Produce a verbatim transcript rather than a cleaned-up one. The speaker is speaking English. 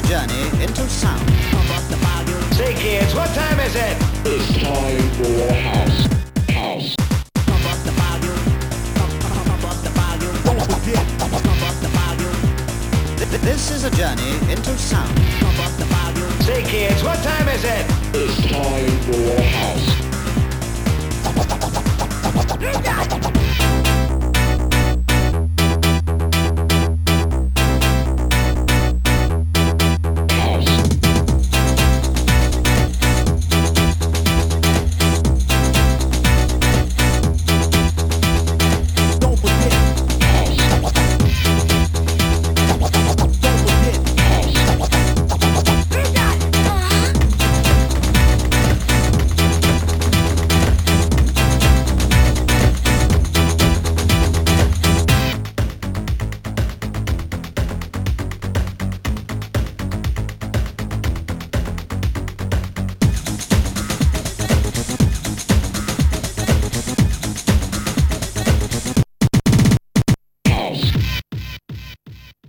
a journey into sound. Say kids, what time is it? It's time for house. House. Pump up the volume. Pump, pump, pump up the volume. Don't forget. Pump up the volume. Th- th- This is a journey into sound. Pump up the volume. Say kids, what time is it? It's time for house. You got it.